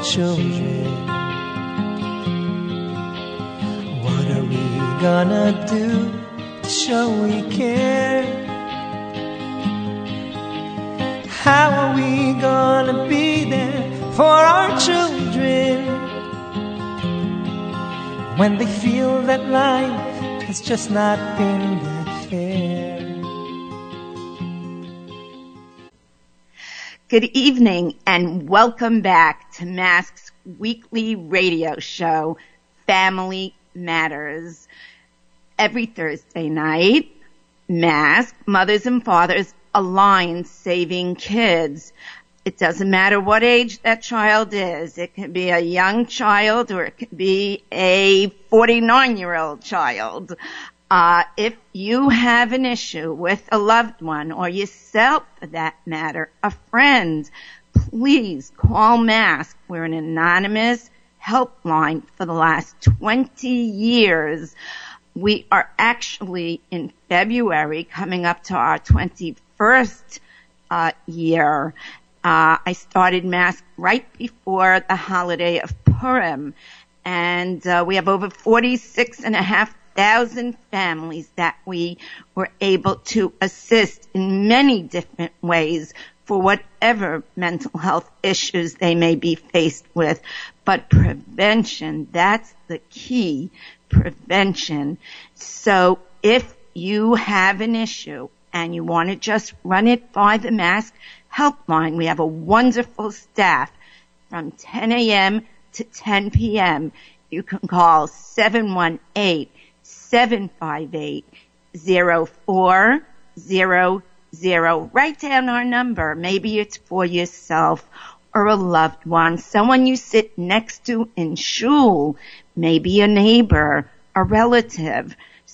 children. What are we gonna do to show we care? How are we gonna be there for our children when they feel that life has just not been that fair? Good evening and welcome back to Mask's weekly radio show, Family Matters. Every Thursday night, Mask, Mothers and Fathers Align Saving Kids. It doesn't matter what age that child is. It could be a young child or it could be a 49-year-old child. If you have an issue with a loved one or yourself, for that matter, a friend, please call Mask. We're an anonymous helpline for the last 20 years. We are actually in February coming up to our 21st year. I started Mask right before the holiday of Purim, and we have over 46,500 families that we were able to assist in many different ways for whatever mental health issues they may be faced with. But prevention, that's the key, prevention. So if you have an issue and you want to just run it by the Mask Helpline, we have a wonderful staff from 10 a.m. to 10 p.m. You can call 718-758-0400. Write down our number. Maybe it's for yourself or a loved one, someone you sit next to in shul, maybe a neighbor, a relative.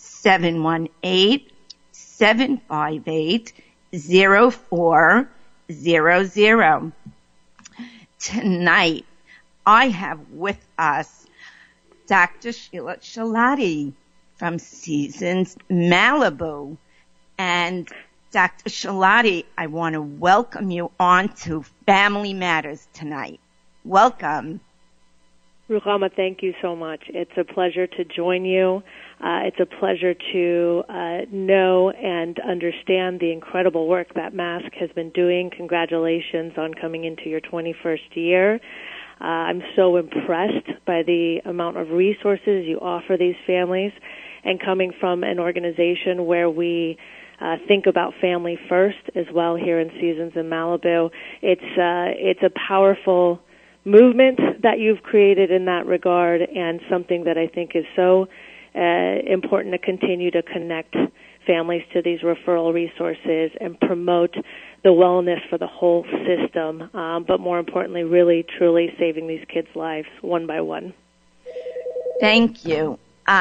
718-758-0400. Tonight, I have with us Dr. Sheila Shalati from Seasons Malibu. And Dr. Shalati, I want to welcome you on to Family Matters tonight. Welcome. Ruchama, thank you so much. It's a pleasure to join you. It's a pleasure to know and understand the incredible work that Mask has been doing. Congratulations on coming into your 21st year. I'm so impressed by the amount of resources you offer these families, and coming from an organization where we think about family first as well here in Seasons in Malibu. It's a powerful movement that you've created in that regard, and something that I think is so important to continue to connect families to these referral resources and promote the wellness for the whole system, but more importantly, really, truly saving these kids' lives one by one. Thank you.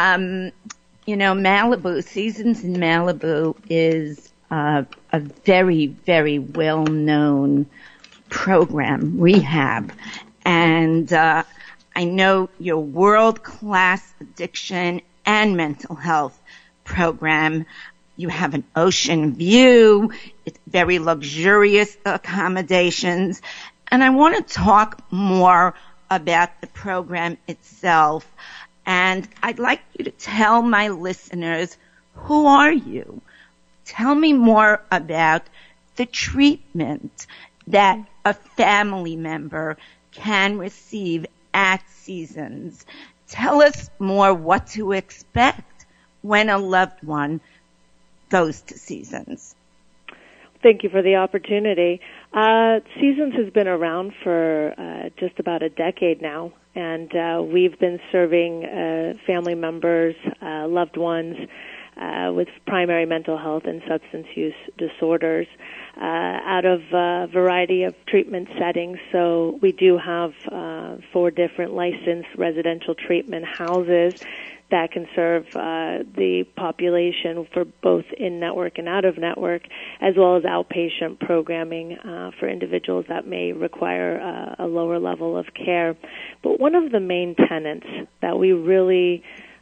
Malibu, Seasons in Malibu is a very, very well-known program, rehab. And I know your world-class addiction and mental health program. You have an ocean view. It's very luxurious accommodations. And I want to talk more about the program itself. And I'd like you to tell my listeners, who are you? Tell me more about the treatment that a family member can receive at Seasons. Tell us more what to expect when a loved one goes to Seasons. Thank you for the opportunity. Seasons has been around for just about a decade now, and we've been serving family members, loved ones with primary mental health and substance use disorders out of a variety of treatment settings. So we do have 4 different licensed residential treatment houses that can serve the population for both in-network and out-of-network, as well as outpatient programming for individuals that may require a lower level of care. But one of the main tenets that we really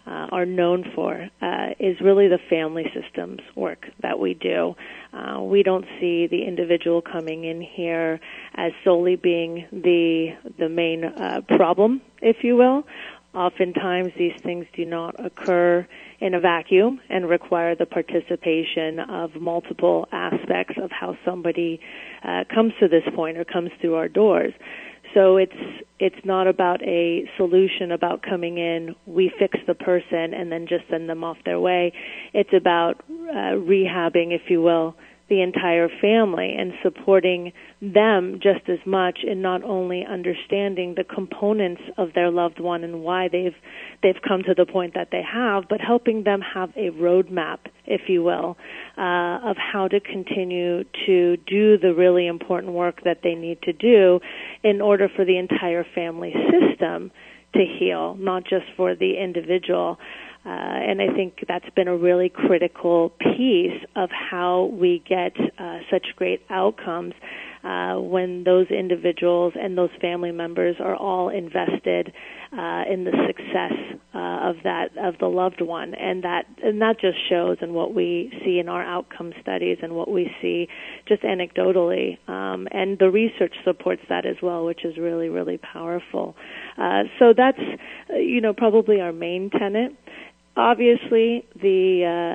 are known for is really the family systems work that we do. We don't see the individual coming in here as solely being the main problem, if you will. Oftentimes these things do not occur in a vacuum and require the participation of multiple aspects of how somebody comes to this point or comes through our doors. So it's not about a solution about coming in, we fix the person, and then just send them off their way. It's about rehabbing, if you will, the entire family and supporting them just as much in not only understanding the components of their loved one and why they've come to the point that they have, but helping them have a roadmap, if you will, of how to continue to do the really important work that they need to do in order for the entire family system to heal, not just for the individual. And I think that's been a really critical piece of how we get such great outcomes when those individuals and those family members are all invested in the success of the loved one, and that just shows in what we see in our outcome studies and what we see just anecdotally, and the research supports that as well, which is really, really powerful. So that's probably our main tenet. Obviously, the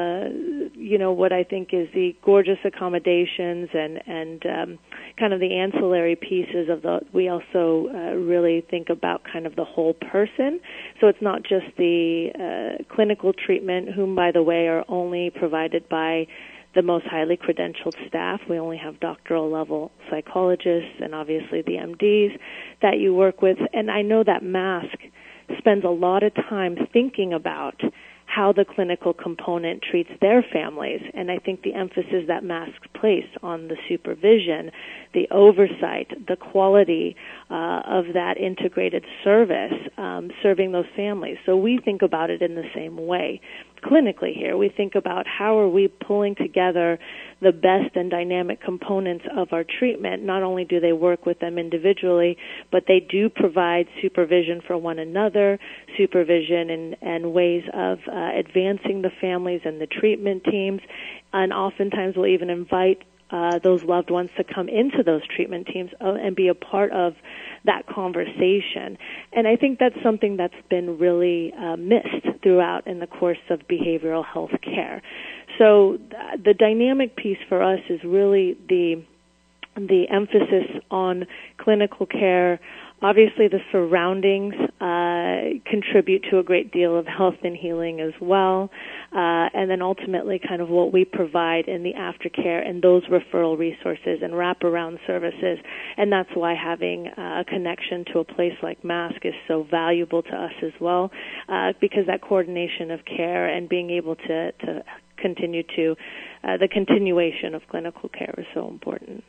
what I think is the gorgeous accommodations and kind of the ancillary pieces of we also really think about kind of the whole person. So it's not just the clinical treatment, whom, by the way, are only provided by the most highly credentialed staff. We only have doctoral level psychologists and obviously the MDs that you work with. And I know that MASC spends a lot of time thinking about how the clinical component treats their families. And I think the emphasis that MASC place on the supervision, the oversight, the quality of that integrated service, serving those families. So we think about it in the same way. Clinically here, we think about how are we pulling together the best and dynamic components of our treatment. Not only do they work with them individually, but they do provide supervision for one another, supervision and ways of advancing the families and the treatment teams, and oftentimes we'll even invite those loved ones to come into those treatment teams and be a part of that conversation. And I think that's something that's been really missed throughout in the course of behavioral health care. So the dynamic piece for us is really the emphasis on clinical care. Obviously, the surroundings contribute to a great deal of health and healing as well. And then ultimately kind of what we provide in the aftercare and those referral resources and wraparound services. And that's why having a connection to a place like MASC is so valuable to us as well, because that coordination of care and being able to continue to, the continuation of clinical care is so important.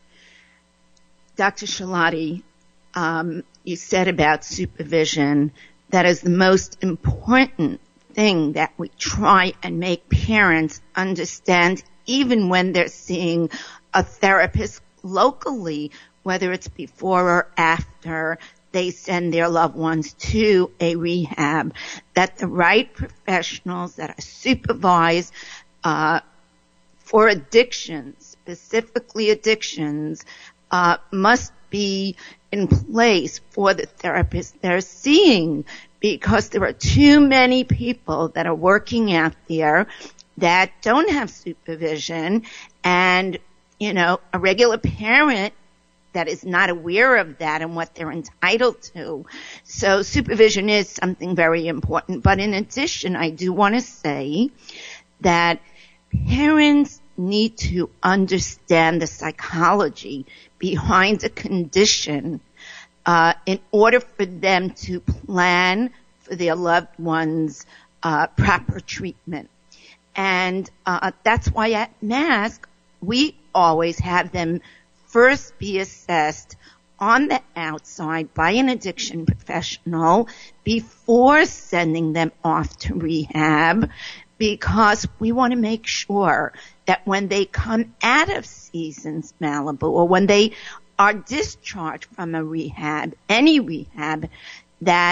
Dr. Shalati, you said about supervision, that is the most important thing that we try and make parents understand, even when they're seeing a therapist locally, whether it's before or after they send their loved ones to a rehab, that the right professionals that are supervised for addictions, specifically addictions, must be in place for the therapist they're seeing, because there are too many people that are working out there that don't have supervision, and, a regular parent that is not aware of that and what they're entitled to. So supervision is something very important. But in addition, I do want to say that parents need to understand the psychology behind a condition in order for them to plan for their loved one's proper treatment. And that's why at MASC we always have them first be assessed on the outside by an addiction professional before sending them off to rehab, because we want to make sure that when they come out of Seasons Malibu, or when they are discharged from a rehab, any rehab, that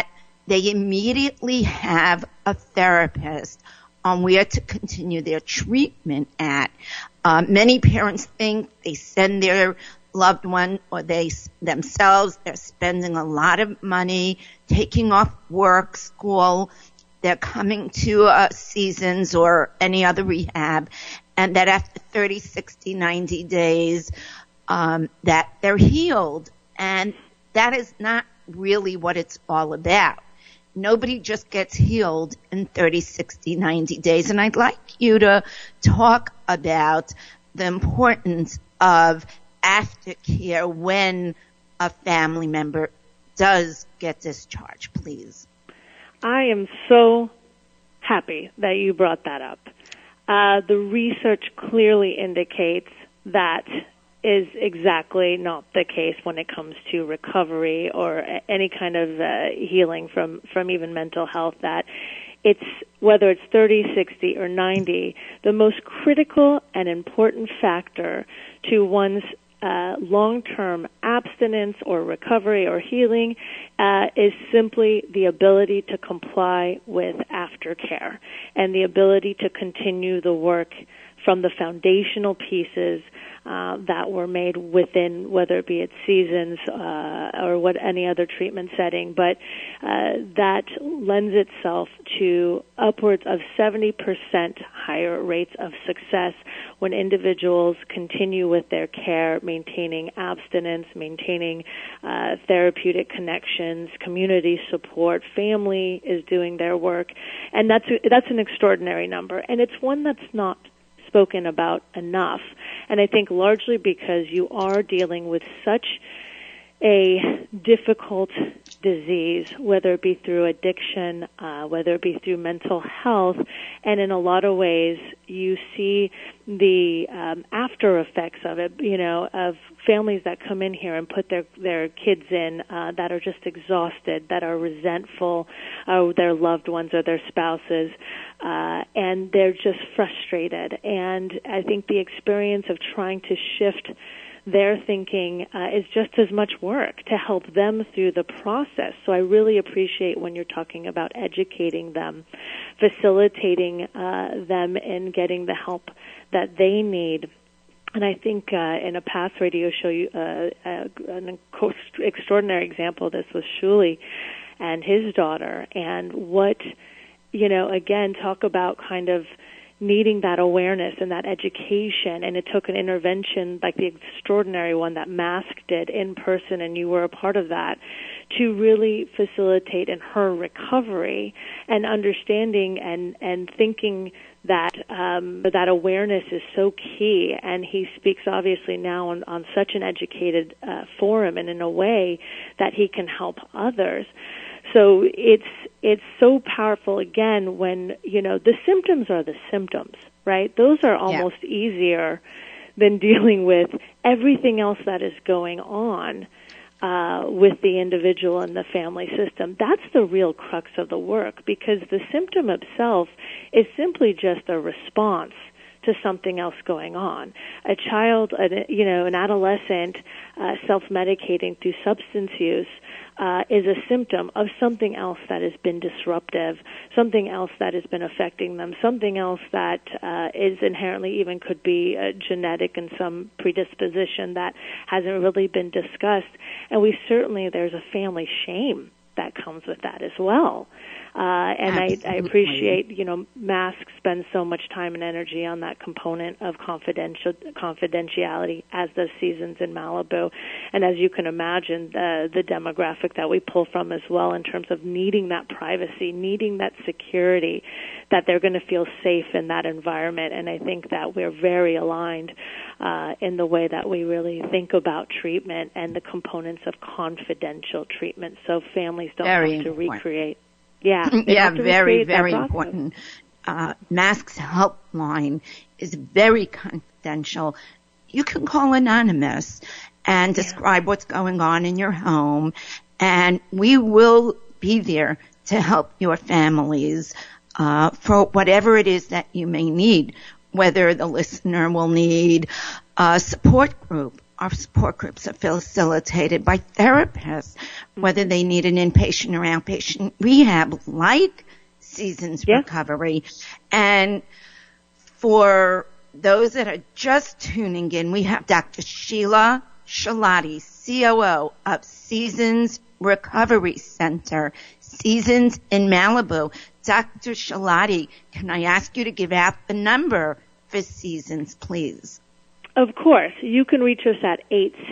they immediately have a therapist on where to continue their treatment at. Many parents think they send their loved one or they themselves, they're spending a lot of money, taking off work, school, they're coming to Seasons or any other rehab, and that after 30, 60, 90 days, that they're healed. And that is not really what it's all about. Nobody just gets healed in 30, 60, 90 days. And I'd like you to talk about the importance of aftercare when a family member does get discharged, please. I am so happy that you brought that up. The research clearly indicates that is exactly not the case when it comes to recovery or any kind of healing from even mental health, that it's, whether it's 30, 60, or 90, the most critical and important factor to one's long-term abstinence or recovery or healing is simply the ability to comply with aftercare and the ability to continue the work from the foundational pieces that were made within, whether it be at Seasons or what any other treatment setting, but that lends itself to upwards of 70% higher rates of success when individuals continue with their care, maintaining abstinence, maintaining therapeutic connections, community support, family is doing their work, and that's an extraordinary number, and it's one that's not spoken about enough. And I think largely because you are dealing with such a difficult disease, whether it be through addiction, whether it be through mental health, and in a lot of ways you see the after effects of it, of families that come in here and put their kids in that are just exhausted, that are resentful of their loved ones or their spouses, and they're just frustrated. And I think the experience of trying to shift their thinking is just as much work to help them through the process. So I really appreciate when you're talking about educating them, facilitating them in getting the help that they need. And I think in a past radio show, an extraordinary example of this was Shuli and his daughter. And what, again, talk about kind of needing that awareness and that education, and it took an intervention like the extraordinary one that Mask did in person, and you were a part of that, to really facilitate in her recovery and understanding and thinking that that awareness is so key. And he speaks obviously now on such an educated forum and in a way that he can help others. So it's so powerful, again, when, the symptoms are the symptoms, right? Those are almost easier than dealing with everything else that is going on with the individual and the family system. That's the real crux of the work, because the symptom itself is simply just a response to something else going on. A child, an adolescent self-medicating through substance use is a symptom of something else that has been disruptive, something else that has been affecting them, something else that is inherently even could be genetic and some predisposition that hasn't really been discussed. And there's a family shame that comes with that as well. And I appreciate, Mask spends so much time and energy on that component of confidentiality, as does Seasons in Malibu. And as you can imagine, the demographic that we pull from as well, in terms of needing that privacy, needing that security, that they're going to feel safe in that environment. And I think that we're very aligned in the way that we really think about treatment and the components of confidential treatment, so families don't have to recreate. Yeah, very, very important. Mask's helpline is very confidential. You can call anonymous and describe what's going on in your home, and we will be there to help your families for whatever it is that you may need, whether the listener will need a support group, our support groups are facilitated by therapists, whether they need an inpatient or outpatient rehab, like Seasons Recovery. And for those that are just tuning in, we have Dr. Sheila Shalati, COO of Seasons Recovery Center, Seasons in Malibu. Dr. Shalati, can I ask you to give out the number for Seasons, please? Of course. You can reach us at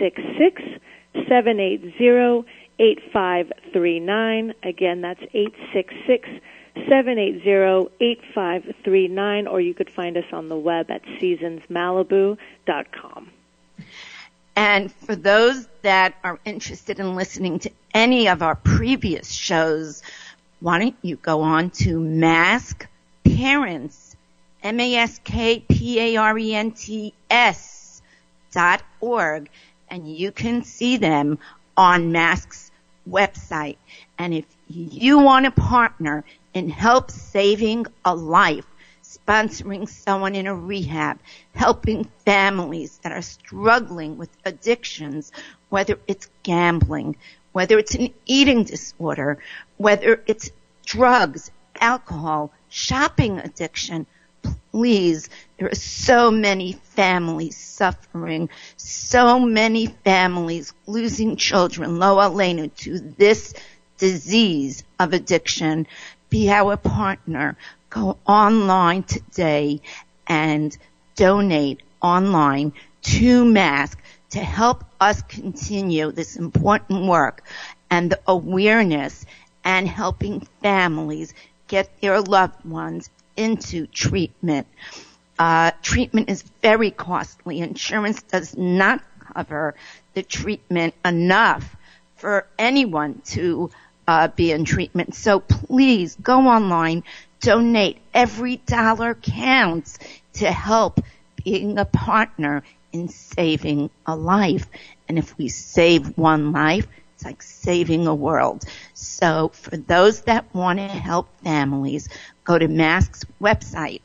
866-780-8539. Again, that's 866-780-8539, or you could find us on the web at seasonsmalibu.com. And for those that are interested in listening to any of our previous shows, why don't you go on to Mask Parents, MaskParents.org, and you can see them on Mask's website. And if you want to partner in help saving a life, sponsoring someone in a rehab, helping families that are struggling with addictions, whether it's gambling, whether it's an eating disorder, whether it's drugs, alcohol, shopping addiction, please, there are so many families suffering, so many families losing children, lo aleinu, to this disease of addiction. Be our partner. Go online today and donate online to Mask to help us continue this important work and the awareness and helping families get their loved ones into treatment. Treatment is very costly. Insurance does not cover the treatment enough for anyone to be in treatment. So please go online, donate. Every dollar counts to help being a partner in saving a life. And if we save one life, it's like saving a world. So for those that want to help families, go to Mask's website,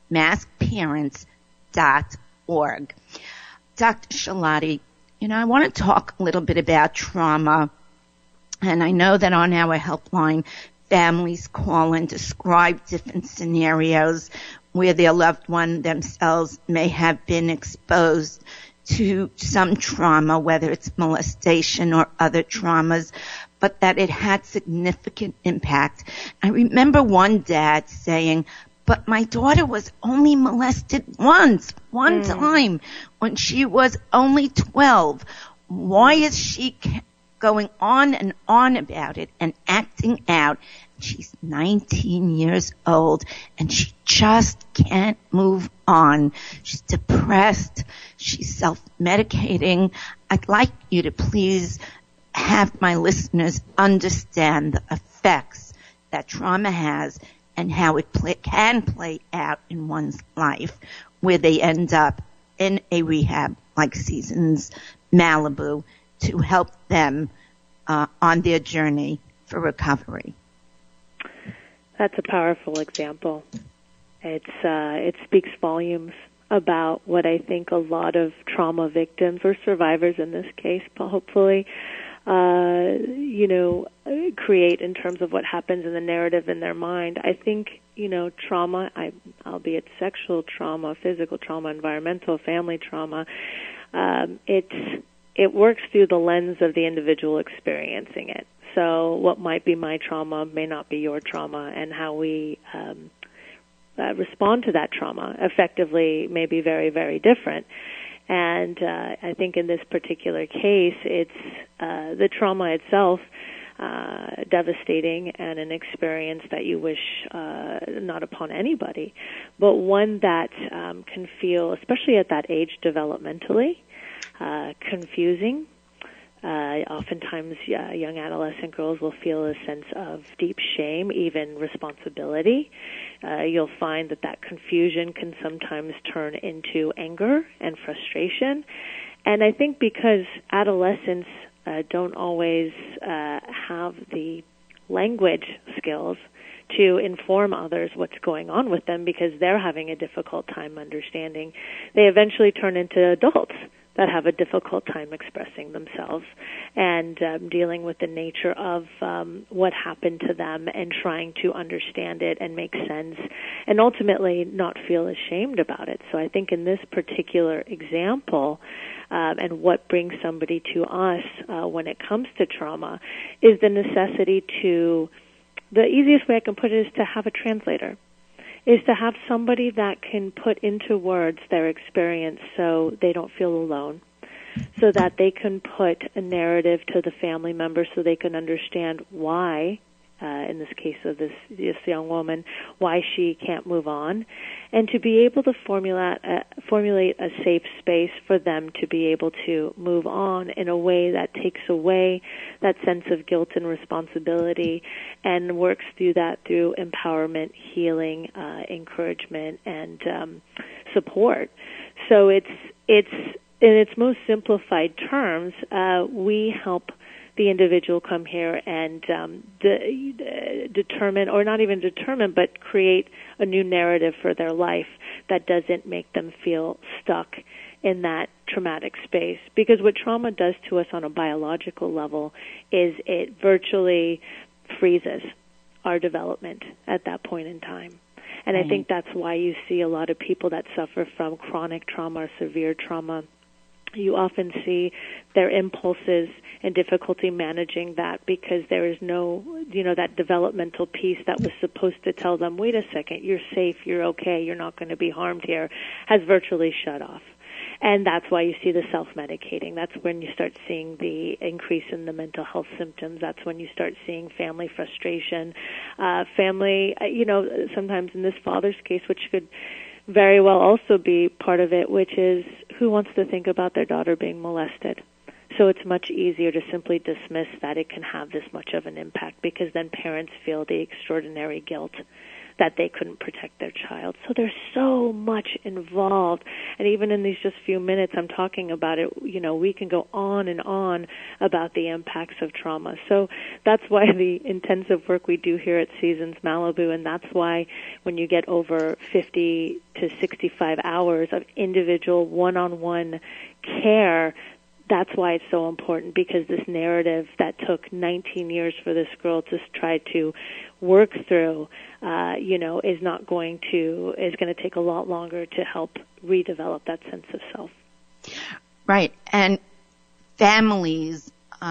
maskparents.org. Dr. Shalati, I want to talk a little bit about trauma. And I know that on our helpline, families call and describe different scenarios where their loved one themselves may have been exposed to some trauma, whether it's molestation or other traumas, but that it had significant impact. I remember one dad saying, but my daughter was only molested one time when she was only 12. Why is she going on and on about it and acting out? She's 19 years old and she just can't move on. She's depressed. She's self-medicating. I'd like you to please have my listeners understand the effects that trauma has and how it can play out in one's life where they end up in a rehab like Seasons Malibu to help them on their journey for recovery. That's a powerful example. It speaks volumes about what I think a lot of trauma victims or survivors in this case, hopefully, create in terms of what happens in the narrative in their mind. I think, trauma, albeit sexual trauma, physical trauma, environmental, family trauma, it works through the lens of the individual experiencing it. So what might be my trauma may not be your trauma, and how we respond to that trauma effectively may be very, very different. And I think in this particular case, it's the trauma itself, devastating and an experience that you wish not upon anybody, but one that can feel, especially at that age developmentally, confusing. Oftentimes, young adolescent girls will feel a sense of deep shame, even responsibility. You'll find that confusion can sometimes turn into anger and frustration. And I think because adolescents don't always have the language skills to inform others what's going on with them because they're having a difficult time understanding, they eventually turn into adults that have a difficult time expressing themselves and dealing with the nature of what happened to them and trying to understand it and make sense and ultimately not feel ashamed about it. So I think in this particular example, and what brings somebody to us when it comes to trauma is the necessity to, the easiest way I can put it is to have a translator, is to have somebody that can put into words their experience so they don't feel alone, so that they can put a narrative to the family member so they can understand why, in this case of this young woman, why she can't move on, and to be able to formulate a safe space for them to be able to move on in a way that takes away that sense of guilt and responsibility and works through that through empowerment, healing, encouragement, and support. So it's in its most simplified terms, we help the individual come here and determine, or not even determine, but create a new narrative for their life that doesn't make them feel stuck in that traumatic space. Because what trauma does to us on a biological level is it virtually freezes our development at that point in time. And I think that's why you see a lot of people that suffer from chronic trauma or severe trauma. You often see their impulses and difficulty managing that because there is no, that developmental piece that was supposed to tell them, wait a second, you're safe, you're okay, you're not going to be harmed here, has virtually shut off. And that's why you see the self-medicating. That's when you start seeing the increase in the mental health symptoms. That's when you start seeing family frustration. Sometimes in this father's case, which could very well also be part of it, which is who wants to think about their daughter being molested? So it's much easier to simply dismiss that it can have this much of an impact because then parents feel the extraordinary guilt that they couldn't protect their child. So there's so much involved. And even in these just few minutes I'm talking about it, we can go on and on about the impacts of trauma. So that's why the intensive work we do here at Seasons Malibu, and that's why when you get over 50 to 65 hours of individual one-on-one care, that's why it's so important, because this narrative that took 19 years for this girl to try to work through, is going to take a lot longer to help redevelop that sense of self. Right. And families,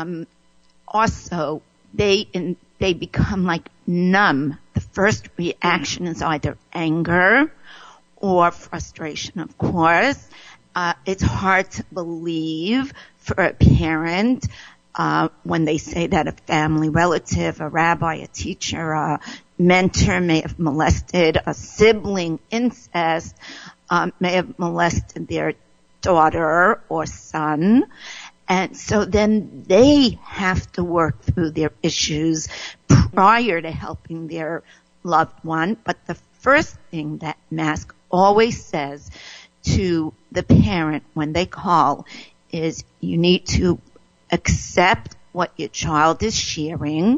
also, they become like numb. The first reaction is either anger or frustration, of course. It's hard to believe for a parent when they say that a family relative, a rabbi, a teacher, a mentor may have molested, a sibling, incest, may have molested their daughter or son. And so then they have to work through their issues prior to helping their loved one. But the first thing that MASC always says to the parent when they call is you need to accept what your child is sharing,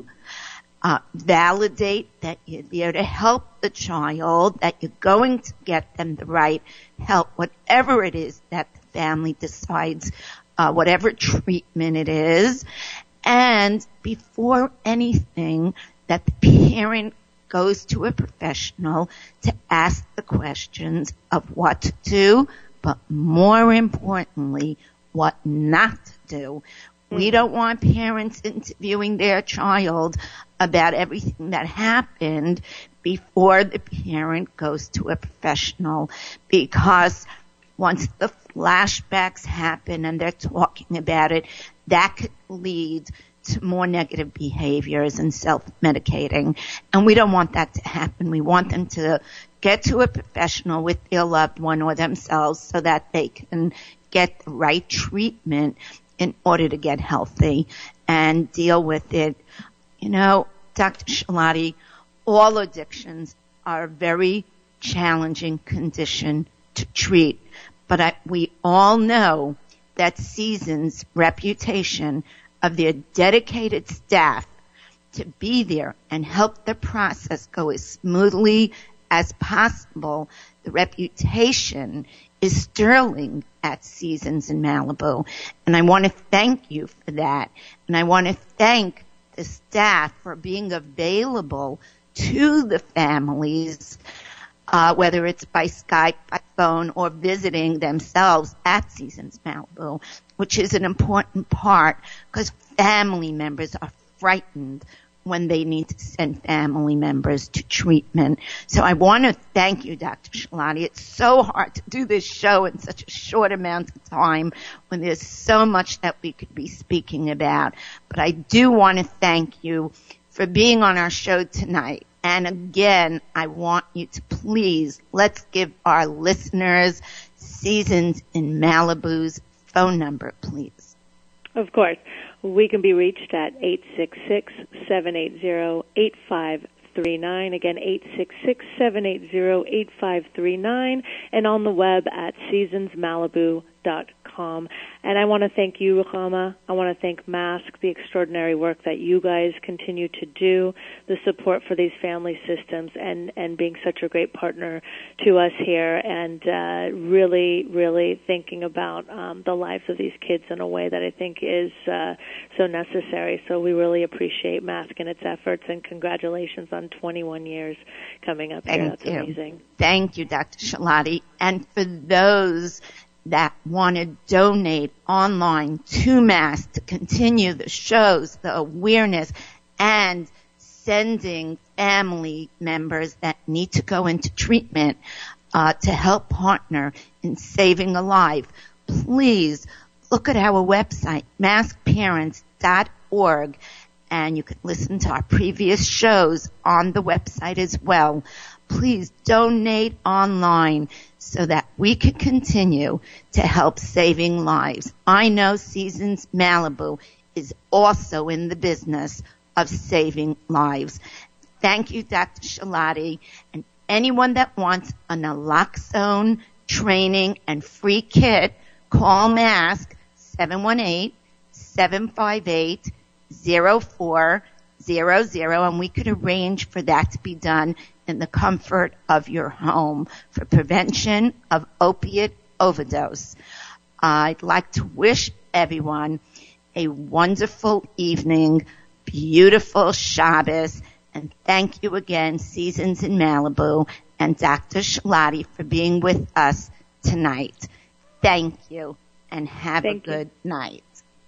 validate that you're there to help the child, that you're going to get them the right help, whatever it is that the family decides, whatever treatment it is, and before anything, that the parent goes to a professional to ask the questions of what to do, but more importantly, what not to do. We don't want parents interviewing their child about everything that happened before the parent goes to a professional, because once the flashbacks happen and they're talking about it, that could lead to more negative behaviors and self-medicating. And we don't want that to happen. We want them to get to a professional with their loved one or themselves so that they can get the right treatment in order to get healthy and deal with it. Dr. Shalati, all addictions are a very challenging condition to treat. But we all know that Seasons' reputation of their dedicated staff to be there and help the process go as smoothly as possible, the reputation is Sterling at Seasons in Malibu. And I want to thank you for that. And I want to thank the staff for being available to the families, whether it's by Skype, by phone, or visiting themselves at Seasons Malibu, which is an important part because family members are frightened when they need to send family members to treatment. So I want to thank you, Dr. Shalati. It's so hard to do this show in such a short amount of time when there's so much that we could be speaking about. But I do want to thank you for being on our show tonight. And again, I want you to please, let's give our listeners Seasons in Malibu's phone number, please. Of course. We can be reached at 866-780-8539. Again, 866-780-8539. And on the web at seasonsmalibu.com. And I want to thank you, Ruchama. I want to thank MASK, the extraordinary work that you guys continue to do, the support for these family systems, and being such a great partner to us here, and really, really thinking about the lives of these kids in a way that I think is so necessary. So we really appreciate MASK and its efforts, and congratulations on 21 years coming up here. That's amazing. Thank you, Dr. Shalati. And for those that want to donate online to MASK to continue the shows, the awareness, and sending family members that need to go into treatment to help partner in saving a life, please look at our website, maskparents.org, and you can listen to our previous shows on the website as well. Please donate online so that we can continue to help saving lives. I know Seasons Malibu is also in the business of saving lives. Thank you, Dr. Shalati. And anyone that wants a naloxone training and free kit, call MASK 718-758-0400, and we could arrange for that to be done in the comfort of your home for prevention of opiate overdose. I'd like to wish everyone a wonderful evening, beautiful Shabbos, and thank you again, Seasons in Malibu, and Dr. Shalati for being with us tonight. Thank you, and have a good night.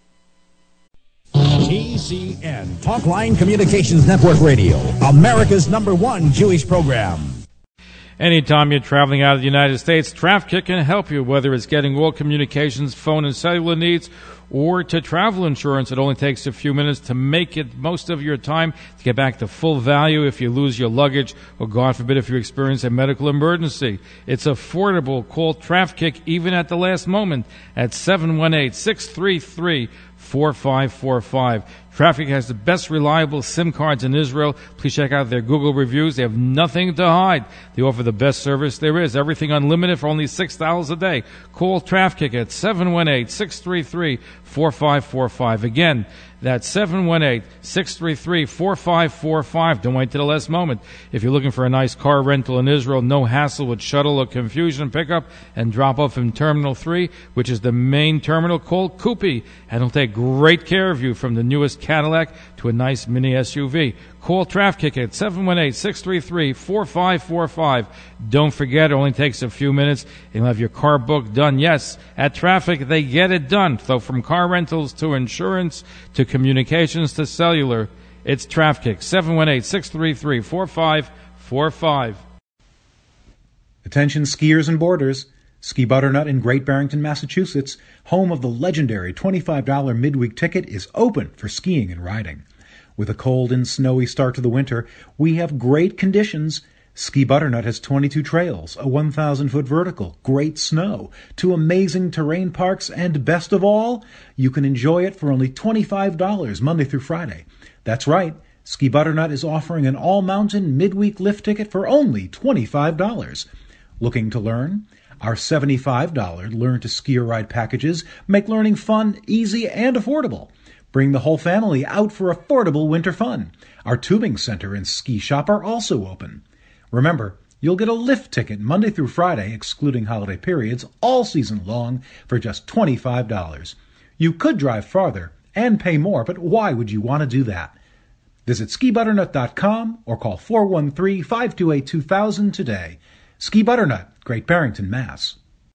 TCN, Talkline Communications Network Radio, America's #1 Jewish program. Anytime you're traveling out of the United States, Traffic can help you, whether it's getting all communications, phone and cellular needs, or to travel insurance. It only takes a few minutes to make it most of your time to get back to full value if you lose your luggage, or God forbid if you experience a medical emergency. It's affordable. Call Traffic even at the last moment at 718-633-4545. Traffic has the best reliable SIM cards in Israel. Please check out their Google reviews. They have nothing to hide. They offer the best service there is. Everything unlimited for only $6 a day. Call Traffic at 718-633-4545. Again, that's 718-633-4545. Don't wait till the last moment. If you're looking for a nice car rental in Israel, no hassle with shuttle or confusion pickup and drop off in Terminal 3, which is the main terminal, called Coopy, and he'll take great care of you from the newest Cadillac to a nice mini SUV. Call Traffic at 718-633-4545. Don't forget, it only takes a few minutes. You'll have your car book done. Yes, at Traffic, they get it done. So from car rentals to insurance to communications to cellular, it's Traffic. 718-633-4545. Attention skiers and boarders. Ski Butternut in Great Barrington, Massachusetts, home of the legendary $25 midweek ticket, is open for skiing and riding. With a cold and snowy start to the winter, we have great conditions. Ski Butternut has 22 trails, a 1,000-foot vertical, great snow, 2 amazing terrain parks, and best of all, you can enjoy it for only $25 Monday through Friday. That's right, Ski Butternut is offering an all-mountain midweek lift ticket for only $25. Looking to learn? Our $75 Learn to Ski or Ride packages make learning fun, easy, and affordable. Bring the whole family out for affordable winter fun. Our tubing center and ski shop are also open. Remember, You'll get a lift ticket Monday through Friday, excluding holiday periods, all season long for just $25. You could drive farther and pay more, but why would you want to do that? Visit SkiButternut.com or call 413-528-2000 today. Ski Butternut, Great Barrington, Mass.